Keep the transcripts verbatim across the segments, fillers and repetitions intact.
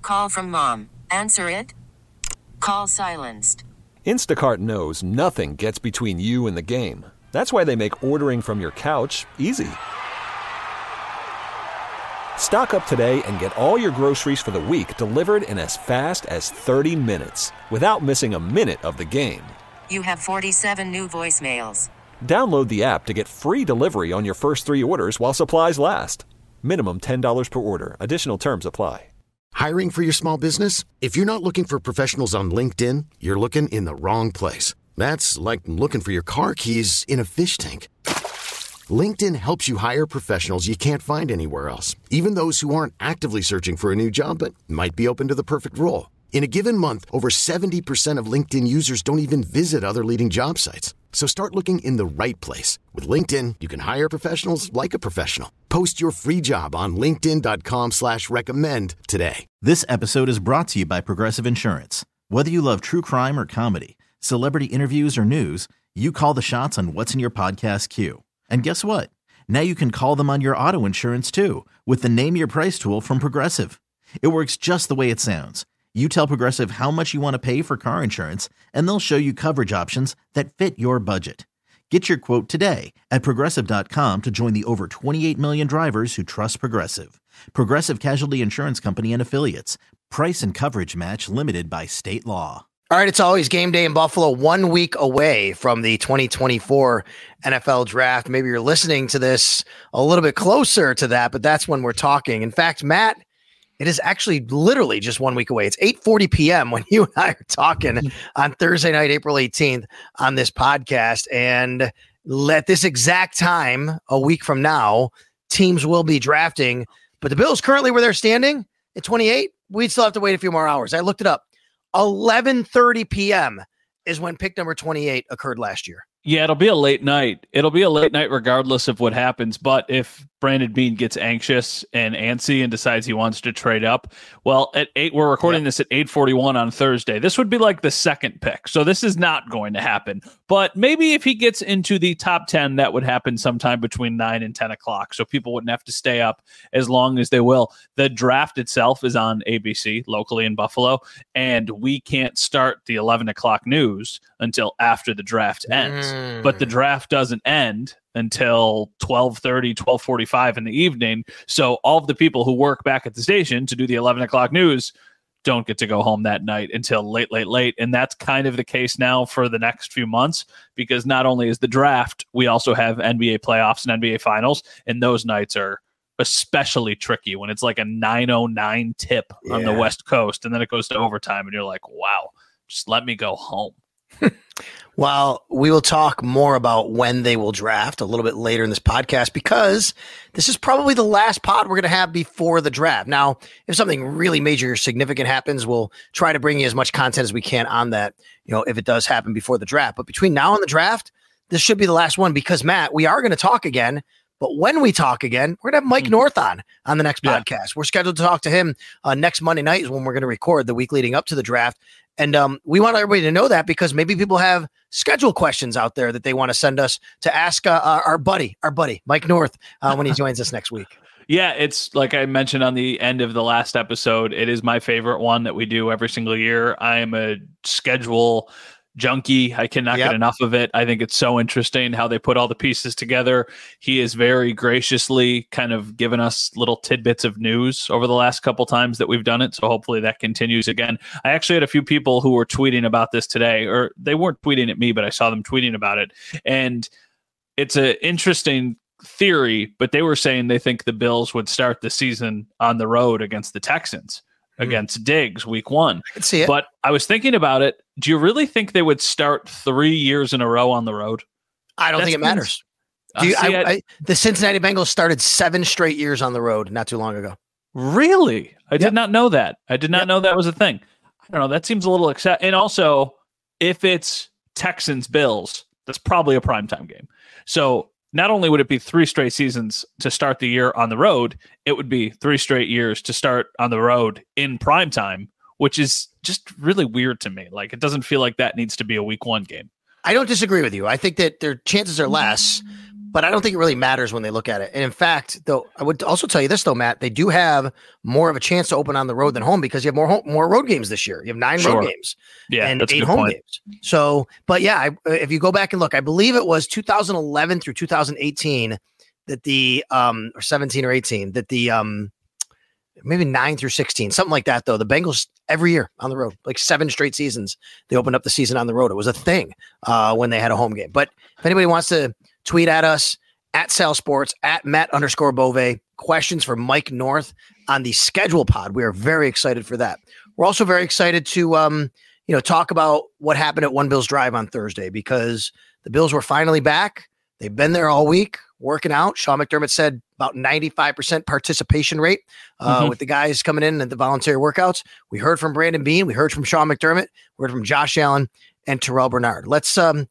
Call from mom. Answer it. Call silenced. Instacart knows nothing gets between you and the game. That's why they make ordering from your couch easy. Stock up today and get all your groceries for the week delivered in as fast as thirty minutes without missing a minute of the game. You have forty-seven new voicemails. Download the app to get free delivery on your first three orders while supplies last. Minimum ten dollars per order. Additional terms apply. Hiring for your small business? If you're not looking for professionals on LinkedIn, you're looking in the wrong place. That's like looking for your car keys in a fish tank. LinkedIn helps you hire professionals you can't find anywhere else, even those who aren't actively searching for a new job but might be open to the perfect role. In a given month, over seventy percent of LinkedIn users don't even visit other leading job sites. So start looking in the right place. With LinkedIn, you can hire professionals like a professional. Post your free job on linkedin.com slash recommend today. This episode is brought to you by Progressive Insurance. Whether you love true crime or comedy, celebrity interviews or news, you call the shots on what's in your podcast queue. And guess what? Now you can call them on your auto insurance too with the Name Your Price tool from Progressive. It works just the way it sounds. You tell Progressive how much you want to pay for car insurance, and they'll show you coverage options that fit your budget. Get your quote today at Progressive dot com to join the over twenty-eight million drivers who trust Progressive. Progressive Casualty Insurance Company and Affiliates. Price and coverage match limited by state law. All right, it's always game day in Buffalo, one week away from the twenty twenty-four N F L draft. Maybe you're listening to this a little bit closer to that, but that's when we're talking. In fact, Matt, it is actually literally just one week away. It's eight forty p.m. when you and I are talking on Thursday night, April eighteenth on this podcast. And at this exact time, a week from now, teams will be drafting. But the Bills currently where they're standing at twenty-eight, we'd still have to wait a few more hours. I looked it up. eleven thirty p.m. is when pick number twenty-eight occurred last year. Yeah, it'll be a late night. It'll be a late night regardless of what happens. But if Brandon Beane gets anxious and antsy and decides he wants to trade up, well, at eight, we're recording yep. this at eight forty-one on Thursday. This would be like the second pick. So this is not going to happen. But maybe if he gets into the top ten, that would happen sometime between nine and ten o'clock. So people wouldn't have to stay up as long as they will. The draft itself is on A B C locally in Buffalo, and we can't start the eleven o'clock news until after the draft ends. Mm. But the draft doesn't end until twelve thirty, twelve forty-five in the evening. So all of the people who work back at the station to do the eleven o'clock news don't get to go home that night until late, late, late. And that's kind of the case now for the next few months, because not only is the draft, we also have N B A playoffs and N B A finals. And those nights are especially tricky when it's like a nine oh nine tip yeah. on the West Coast. And then it goes to overtime and you're like, wow, just let me go home. Well, we will talk more about when they will draft a little bit later in this podcast, because this is probably the last pod we're going to have before the draft. Now, if something really major or significant happens, we'll try to bring you as much content as we can on that, you know, if it does happen before the draft. But between now and the draft, this should be the last one, because, Matt, we are going to talk again. But when we talk again, we're going to have Mike North on on the next yeah. podcast. We're scheduled to talk to him uh, next Monday night is when we're going to record the week leading up to the draft. And um, we want everybody to know that, because maybe people have schedule questions out there that they want to send us to ask uh, our buddy, our buddy, Mike North, uh, when he joins us next week. Yeah, it's like I mentioned on the end of the last episode, it is my favorite one that we do every single year. I am a schedule junkie. I cannot yep. get enough of it. I think it's so interesting how they put all the pieces together. He is very graciously kind of given us little tidbits of news over the last couple times that we've done it. So hopefully that continues again. I actually had a few people who were tweeting about this today, or they weren't tweeting at me, but I saw them tweeting about it. And it's an interesting theory, but they were saying they think the Bills would start the season on the road against the Texans. Against Diggs week one. I can see it. But I was thinking about it. Do you really think they would start three years in a row on the road? I don't That's think it matters. Do you, I, I, the Cincinnati Bengals started seven straight years on the road not too long ago. Really? I yep. did not know that. I did not yep. know that was a thing. I don't know. That seems a little excessive. And also, if it's Texans Bills, that's probably a primetime game. So not only would it be three straight seasons to start the year on the road, it would be three straight years to start on the road in primetime, which is just really weird to me. Like, it doesn't feel like that needs to be a week one game. I don't disagree with you. I think that their chances are less, but I don't think it really matters when they look at it. And in fact, though, I would also tell you this, though, Matt, they do have more of a chance to open on the road than home because you have more home, more road games this year. You have nine sure. road games yeah, and that's eight a good home point. games. So, but yeah, I, if you go back and look, I believe it was two thousand eleven through two thousand eighteen that the, um, or seventeen or eighteen, that the, um, maybe nine through sixteen, something like that, though. The Bengals every year on the road, like seven straight seasons, they opened up the season on the road. It was a thing uh, when they had a home game. But if anybody wants to tweet at us, at Sal Sports, at Matt underscore Bove, questions for Mike North on the schedule pod. We are very excited for that. We're also very excited to, um, you know, talk about what happened at One Bills Drive on Thursday because the Bills were finally back. They've been there all week working out. Sean McDermott said about ninety-five percent participation rate uh, mm-hmm. with the guys coming in at the voluntary workouts. We heard from Brandon Beane. We heard from Sean McDermott. We heard from Josh Allen and Terrell Bernard. Let's, um,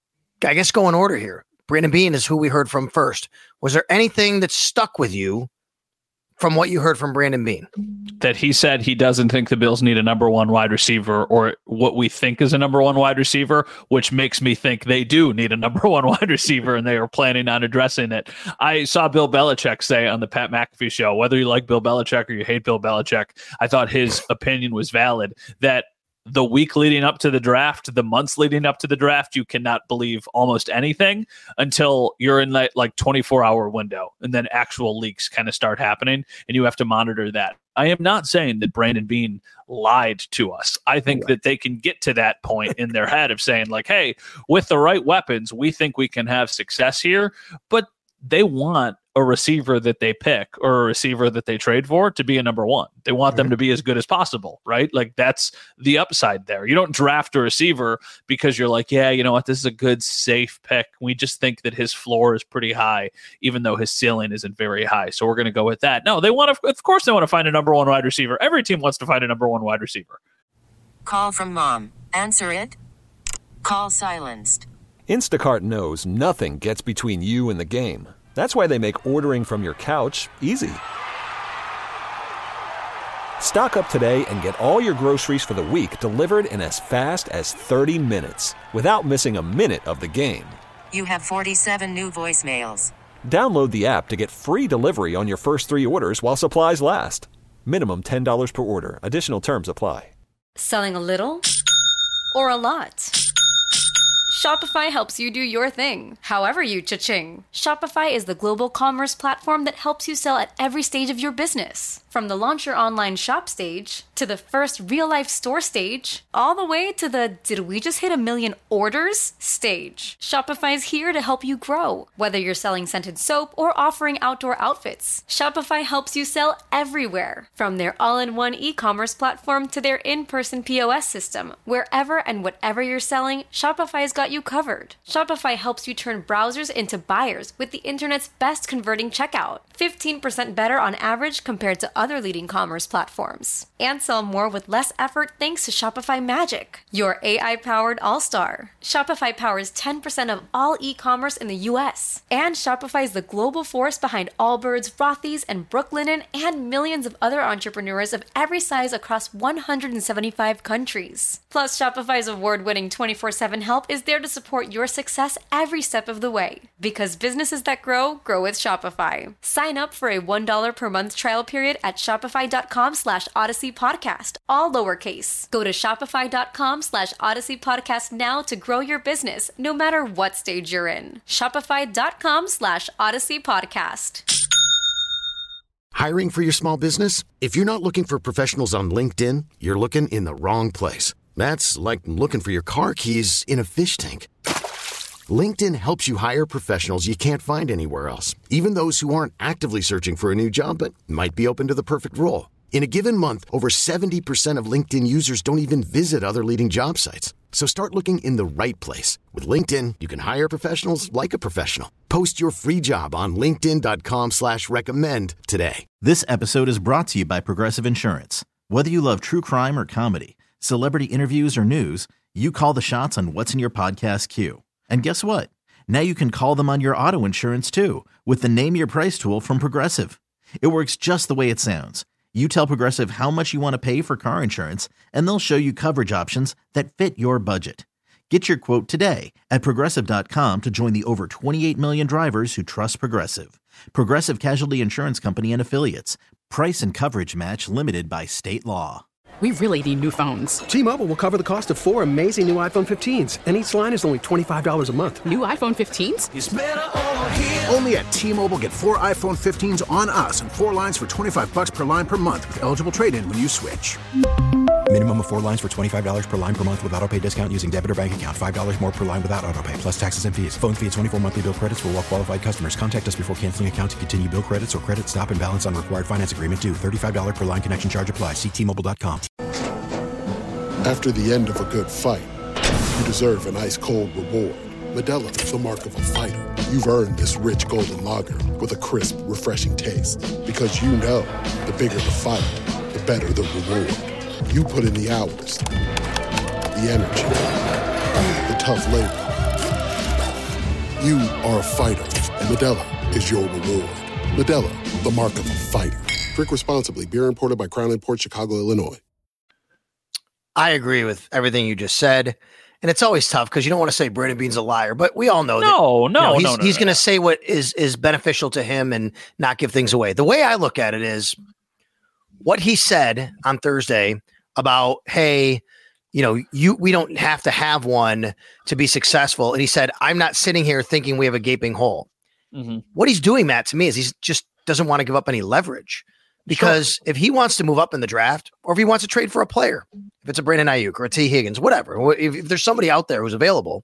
I guess, go in order here. Brandon Beane is who we heard from first. Was there anything that stuck with you from what you heard from Brandon Beane? That he said he doesn't think the Bills need a number one wide receiver or what we think is a number one wide receiver, which makes me think they do need a number one wide receiver and they are planning on addressing it. I saw Bill Belichick say on the Pat McAfee show, whether you like Bill Belichick or you hate Bill Belichick, I thought his opinion was valid that the week leading up to the draft, the months leading up to the draft, you cannot believe almost anything until you're in that like twenty-four hour window and then actual leaks kind of start happening and you have to monitor that. I am not saying that Brandon Beane lied to us. I think that they can get to that point in their head of saying like, hey, with the right weapons, we think we can have success here, but they want a receiver that they pick or a receiver that they trade for to be a number one. They want them to be as good as possible, right? Like that's the upside there. You don't draft a receiver because you're like, yeah, you know what? This is a good, safe pick. We just think that his floor is pretty high, even though his ceiling isn't very high. So we're going to go with that. No, they want to, of course they want to find a number one wide receiver. Every team wants to find a number one wide receiver. Call from mom. Answer it. Call silenced. Instacart knows nothing gets between you and the game. That's why they make ordering from your couch easy. Stock up today and get all your groceries for the week delivered in as fast as thirty minutes without missing a minute of the game. You have forty-seven new voicemails. Download the app to get free delivery on your first three orders while supplies last. Minimum ten dollars per order. Additional terms apply. Selling a little or a lot? Shopify helps you do your thing, however you cha-ching. Shopify is the global commerce platform that helps you sell at every stage of your business. From the launch your online shop stage, to the first real-life store stage, all the way to the did we just hit a million orders stage. Shopify's here to help you grow. Whether you're selling scented soap or offering outdoor outfits, Shopify helps you sell everywhere. From their all-in-one e-commerce platform to their in-person P O S system, wherever and whatever you're selling, Shopify's got you covered. Shopify helps you turn browsers into buyers with the internet's best converting checkout. fifteen percent better on average compared to other leading commerce platforms. And sell more with less effort thanks to Shopify Magic, your A I-powered all-star. Shopify powers ten percent of all e-commerce in the U S. And Shopify is the global force behind Allbirds, Rothy's, and Brooklinen, and millions of other entrepreneurs of every size across one hundred seventy-five countries. Plus, Shopify's award-winning twenty-four seven help is there to support your success every step of the way. Because businesses that grow, grow with Shopify. Sign up for a one dollar per month trial period at shopify.com slash Odyssey Podcast, all lowercase. Go to shopify.com slash Odyssey Podcast now to grow your business, no matter what stage you're in. Shopify.com slash Odyssey Podcast. Hiring for your small business? If you're not looking for professionals on LinkedIn, you're looking in the wrong place. That's like looking for your car keys in a fish tank. LinkedIn helps you hire professionals you can't find anywhere else, even those who aren't actively searching for a new job but might be open to the perfect role. In a given month, over seventy percent of LinkedIn users don't even visit other leading job sites. So start looking in the right place. With LinkedIn, you can hire professionals like a professional. Post your free job on linkedin.com slash recommend today. This episode is brought to you by Progressive Insurance. Whether you love true crime or comedy, celebrity interviews or news, you call the shots on what's in your podcast queue. And guess what? Now you can call them on your auto insurance too with the Name Your Price tool from Progressive. It works just the way it sounds. You tell Progressive how much you want to pay for car insurance, and they'll show you coverage options that fit your budget. Get your quote today at Progressive dot com to join the over twenty-eight million drivers who trust Progressive. Progressive Casualty Insurance Company and Affiliates. Price and coverage match limited by state law. We really need new phones. T-Mobile will cover the cost of four amazing new iPhone fifteens, and each line is only twenty-five dollars a month. New iPhone fifteens? It's better over here. Only at T-Mobile, get four iPhone fifteens on us and four lines for twenty-five dollars per line per month with eligible trade-in when you switch. Minimum of four lines for twenty-five dollars per line per month with autopay discount using debit or bank account. five dollars more per line without autopay, plus taxes and fees. Phone fee at twenty-four monthly bill credits for well-qualified customers. Contact us before canceling account to continue bill credits or credit stop and balance on required finance agreement due. thirty-five dollars per line connection charge applies. See T Mobile dot com. After the end of a good fight, you deserve an ice-cold reward. Modelo is the mark of a fighter. You've earned this rich golden lager with a crisp, refreshing taste. Because you know, the bigger the fight, the better the reward. You put in the hours, the energy, the tough labor. You are a fighter, and Modelo is your reward. Modelo, the mark of a fighter. Drink responsibly. Beer imported by Crown Imports, Chicago, Illinois. I agree with everything you just said. And it's always tough because you don't want to say Brandon Beane's a liar, but we all know no, that no, you know, he's, no, no, he's no, going to no. say what is, is beneficial to him and not give things away. The way I look at it is what he said on Thursday about, hey, you know, you, we don't have to have one to be successful. And he said, I'm not sitting here thinking we have a gaping hole. Mm-hmm. What he's doing, Matt, to me is he's just doesn't want to give up any leverage. Because sure. if he wants to move up in the draft, or if he wants to trade for a player, if it's a Brandon Ayuk or a T. Higgins, whatever, if, if there's somebody out there who's available,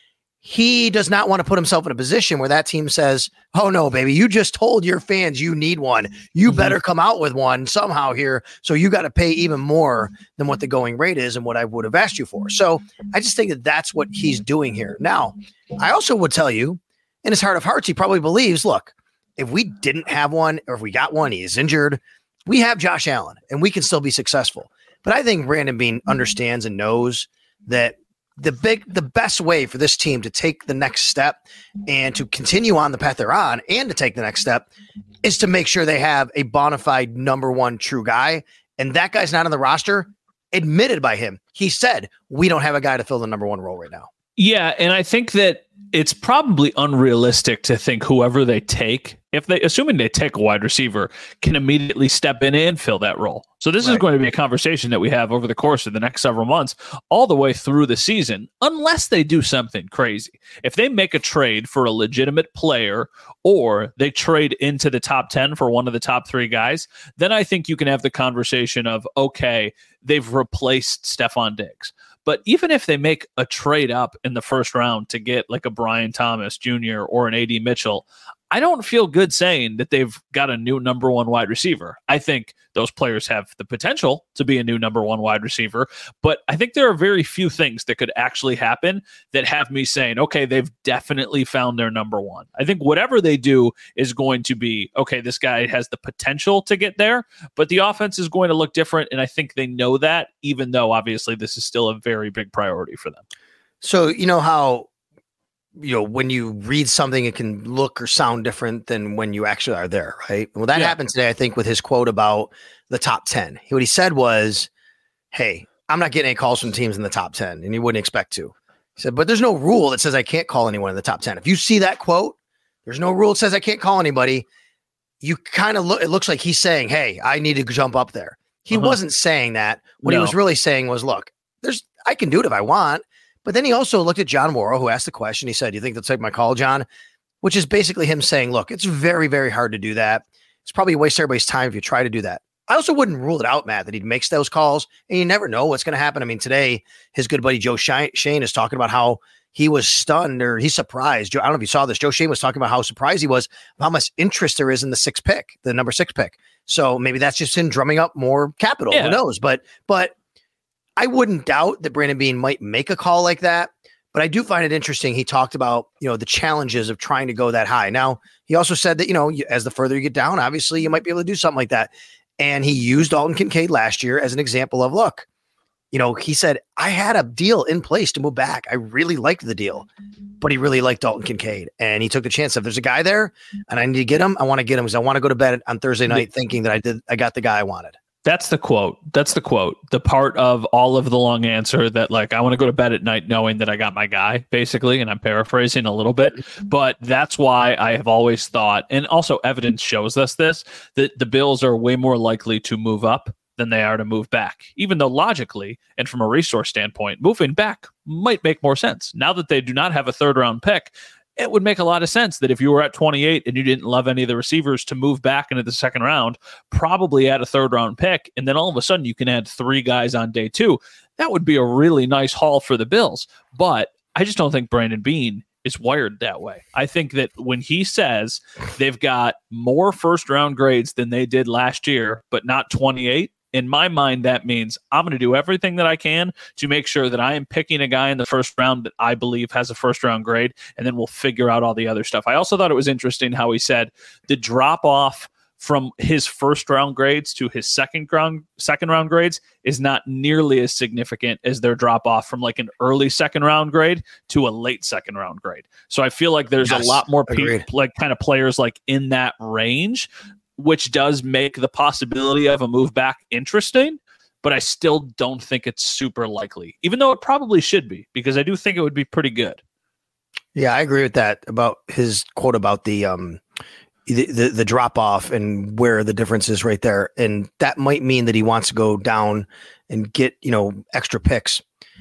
he does not want to put himself in a position where that team says, oh no, baby, you just told your fans you need one. You mm-hmm. better come out with one somehow here. So you got to pay even more than what the going rate is and what I would have asked you for. So I just think that that's what he's doing here. Now, I also would tell you, in his heart of hearts, he probably believes, look, if we didn't have one, or if we got one, he is injured, we have Josh Allen and we can still be successful. But I think Brandon Beane understands and knows that the big, the best way for this team to take the next step and to continue on the path they're on and to take the next step is to make sure they have a bona fide number one true guy. And that guy's not on the roster, admitted by him. He said, we don't have a guy to fill the number one role right now. Yeah, and I think that it's probably unrealistic to think whoever they take, if they, assuming they take a wide receiver, can immediately step in and fill that role. So this right. is going to be a conversation that we have over the course of the next several months, all the way through the season, unless they do something crazy. If they make a trade for a legitimate player, or they trade into the top ten for one of the top three guys, then I think you can have the conversation of, okay, they've replaced Stephon Diggs. But even if they make a trade up in the first round to get like a Brian Thomas Junior or an A D Mitchell, I don't feel good saying that they've got a new number one wide receiver. I think those players have the potential to be a new number one wide receiver, but I think there are very few things that could actually happen that have me saying, okay, they've definitely found their number one. I think whatever they do is going to be, okay, this guy has the potential to get there, but the offense is going to look different. And I think they know that, even though obviously this is still a very big priority for them. So, you know how, you know, when you read something, it can look or sound different than when you actually are there, right? Well, that yeah. happened today, I think, with his quote about the top ten. What he said was, hey, I'm not getting any calls from teams in the top ten, and you wouldn't expect to. He said, but there's no rule that says I can't call anyone in the top ten. If you see that quote, there's no rule that says I can't call anybody. You kind of look, it looks like he's saying, hey, I need to jump up there. He uh-huh. wasn't saying that. What no. he was really saying was, look, there's, I can do it if I want. But then he also looked at John Morrow, who asked the question. He said, do you think they'll take my call, John? Which is basically him saying, look, it's very, very hard to do that. It's probably a waste of everybody's time if you try to do that. I also wouldn't rule it out, Matt, that he makes those calls, and you never know what's going to happen. I mean, today, his good buddy Joe Shane is talking about how he was stunned or he's surprised. I don't know if you saw this. Joe Shane was talking about how surprised he was how much interest there is in the sixth pick, the number six pick. So maybe that's just him drumming up more capital. Yeah. Who knows? But, but I wouldn't doubt that Brandon Beane might make a call like that. But I do find it interesting. He talked about, you know, the challenges of trying to go that high. Now, he also said that, you know, as the further you get down, obviously you might be able to do something like that. And he used Dalton Kincaid last year as an example of, look, you know, he said, I had a deal in place to move back. I really liked the deal, but he really liked Dalton Kincaid. And he took the chance. If there's a guy there and I need to get him, I want to get him because I want to go to bed on Thursday night thinking that I did, I got the guy I wanted. That's the quote. That's the quote. The part of all of the long answer that, like, I want to go to bed at night knowing that I got my guy, basically, and I'm paraphrasing a little bit. But that's why I have always thought, and also evidence shows us this, that the Bills are way more likely to move up than they are to move back, even though logically and from a resource standpoint, moving back might make more sense. Now that they do not have a third round pick, it would make a lot of sense that if you were at twenty-eight and you didn't love any of the receivers, to move back into the second round, probably add a third round pick, and then all of a sudden you can add three guys on day two. That would be a really nice haul for the Bills. But I just don't think Brandon Beane is wired that way. I think that when he says they've got more first round grades than they did last year, but not twenty-eight, in my mind, that means I'm going to do everything that I can to make sure that I am picking a guy in the first round that I believe has a first round grade, and then we'll figure out all the other stuff. I also thought it was interesting how he said the drop off from his first round grades to his second round second round grades is not nearly as significant as their drop off from like an early second round grade to a late second round grade. So I feel like there's yes, a lot more people, like kind of players like in that range, which does make the possibility of a move back interesting, but I still don't think it's super likely, even though it probably should be, because I do think it would be pretty good. Yeah, I agree with that about his quote about the um the the, the drop off and where the difference is right there, and that might mean that he wants to go down and get, you know, extra picks.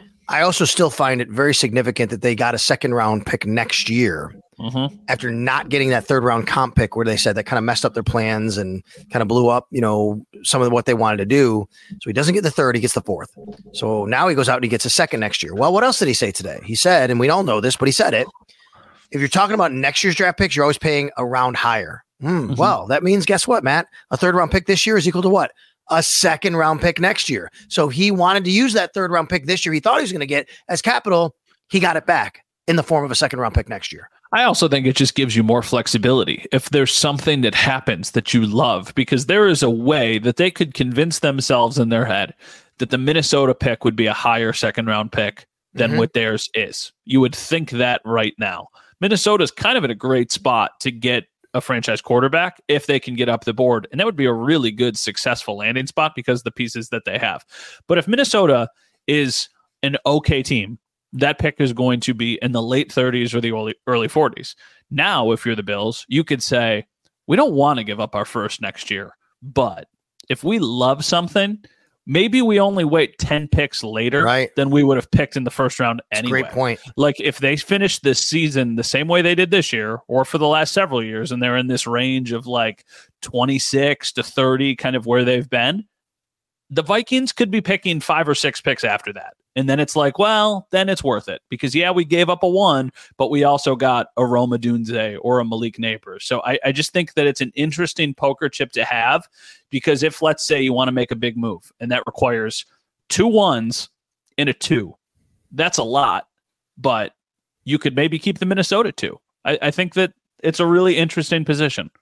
I also still find it very significant that they got a second round pick next year. Mm-hmm. After not getting that third round comp pick, where they said that kind of messed up their plans and kind of blew up, you know, some of what they wanted to do. So he doesn't get the third, he gets the fourth. So now he goes out and he gets a second next year. Well, what else did he say today? He said, and we all know this, but he said it, if you're talking about next year's draft picks, you're always paying a round higher. Mm, mm-hmm. Well, that means, guess what, Matt? A third round pick this year is equal to what? A second round pick next year. So he wanted to use that third round pick this year. He thought he was going to get as capital. He got it back in the form of a second round pick next year. I also think it just gives you more flexibility if there's something that happens that you love, because there is a way that they could convince themselves in their head that the Minnesota pick would be a higher second round pick than mm-hmm. what theirs is. You would think that right now. Minnesota's kind of in a great spot to get a franchise quarterback if they can get up the board. And that would be a really good, successful landing spot because of the pieces that they have. But if Minnesota is an okay team, that pick is going to be in the late thirties or the early, early forties. Now, if you're the Bills, you could say, we don't want to give up our first next year, but if we love something, maybe we only wait ten picks later right. than we would have picked in the first round anyway. Great point. Like if they finish this season the same way they did this year or for the last several years, and they're in this range of like twenty-six to thirty, kind of where they've been, the Vikings could be picking five or six picks after that. And then it's like, well, then it's worth it because, yeah, we gave up a one, but we also got a Rome Odunze or a Malik Neighbors. So I, I just think that it's an interesting poker chip to have because if, let's say, you want to make a big move and that requires two ones and a two, that's a lot, but you could maybe keep the Minnesota two. I, I think that it's a really interesting position.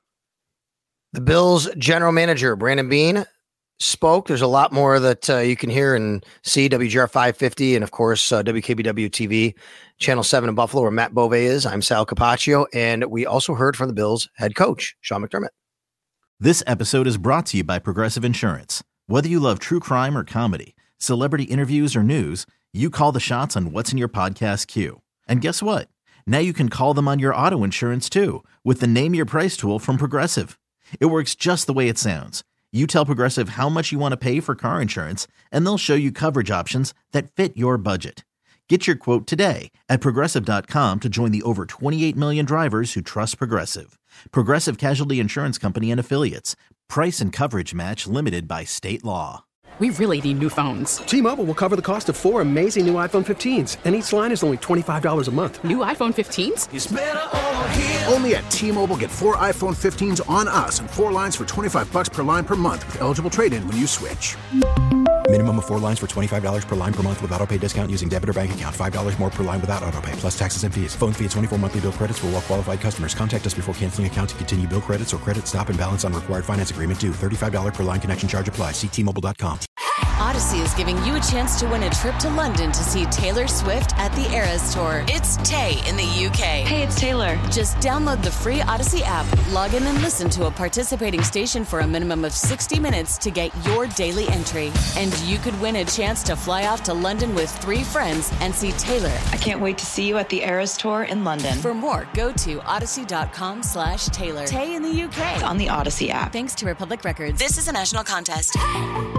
The Bills general manager, Brandon Beane, spoke. There's a lot more that uh, you can hear and see. W G R five fifty and, of course, uh, W K B W T V, Channel seven in Buffalo, where Matt Bove is. I'm Sal Capaccio, and we also heard from the Bills head coach, Sean McDermott. This episode is brought to you by Progressive Insurance. Whether you love true crime or comedy, celebrity interviews or news, you call the shots on what's in your podcast queue. And guess what? Now you can call them on your auto insurance, too, with the Name Your Price tool from Progressive. It works just the way it sounds. You tell Progressive how much you want to pay for car insurance, and they'll show you coverage options that fit your budget. Get your quote today at Progressive dot com to join the over twenty-eight million drivers who trust Progressive. Progressive Casualty Insurance Company and Affiliates. Price and coverage match limited by state law. We really need new phones. T-Mobile will cover the cost of four amazing new iPhone fifteens, and each line is only twenty-five dollars a month. New iPhone fifteens? It's better over here. Only at T-Mobile, get four iPhone fifteens on us and four lines for twenty-five dollars per line per month with eligible trade-in when you switch. Minimum of four lines for twenty-five dollars per line per month with autopay discount using debit or bank account. five dollars more per line without autopay, plus taxes and fees. Phone fee at twenty-four monthly bill credits for well-qualified customers. Contact us before canceling account to continue bill credits or credit stop and balance on required finance agreement due. thirty-five dollars per line connection charge applies. See T Mobile dot com. Odyssey is giving you a chance to win a trip to London to see Taylor Swift at the Eras Tour. It's Tay in the U K. Hey, it's Taylor. Just download the free Odyssey app, log in and listen to a participating station for a minimum of sixty minutes to get your daily entry. And you could win a chance to fly off to London with three friends and see Taylor. I can't wait to see you at the Eras Tour in London. For more, go to odyssey.com slash Taylor. Tay in the U K. It's on the Odyssey app. Thanks to Republic Records. This is a national contest.